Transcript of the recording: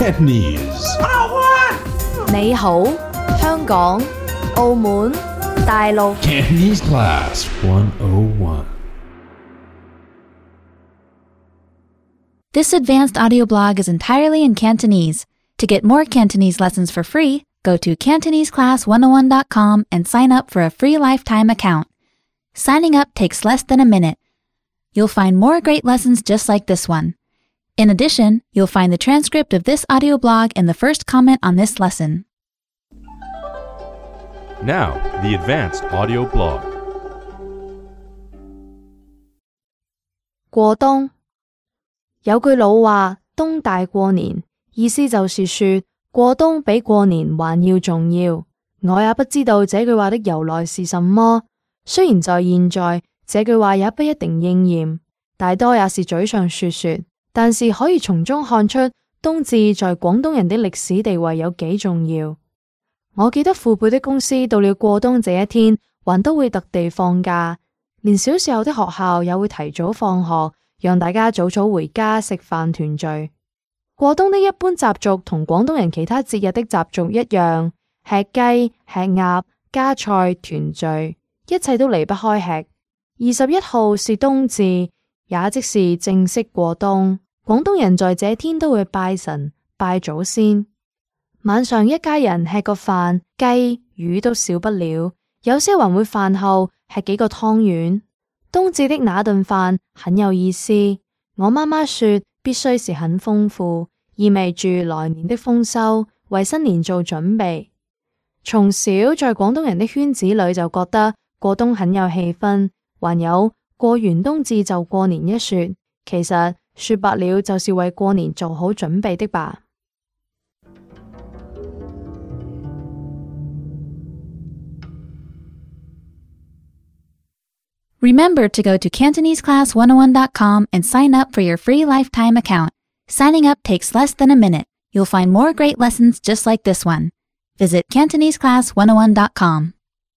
Cantonese. 你好，香港、澳門、大陸。 Cantonese Class 101. This advanced audio blog is entirely in Cantonese. To get more Cantonese lessons for free, go to CantoneseClass101.com and sign up for a free lifetime account. Signing up takes less than a minute. You'll find more great lessons just like this one. In addition, you'll find the transcript of this audio blog in the first comment on this lesson. Now, the advanced audio blog. 過冬，有句老話，冬大過年，意思就是說過冬比過年還要重要。我也不知道這句話的由來是什麼，雖然在現在這句話也不一定應驗，大多也是嘴上說說，但是可以從中看出冬至在廣東人的歷史地位有幾重要。我記得父輩的公司到了過冬這一天，還都會特地放假，連小時候的學校也會提早放學，讓大家早早回家食飯團聚。過冬的一般習俗同廣東人其他節日的習俗一樣，吃雞、吃鴨、加菜、團聚，一切都離不開吃。21號是冬至，也即是正式過冬。廣東人在這天都會拜神、拜祖先。晚上一家人吃個飯，雞、魚都少不了，有些還會飯後吃幾個湯圓。冬至的那頓飯很有意思，我媽媽說必須是很豐富，意味住來年的豐收，為新年做準備。從小在廣東人的圈子裏就覺得過冬很有氣氛，還有過完冬至就過年一說，其實說白了就是為過年做好準備的吧。 Remember to go to CantoneseClass101.com and sign up for your free lifetime account. Signing up takes less than a minute. You'll find more great lessons just like this one. Visit CantoneseClass101.com.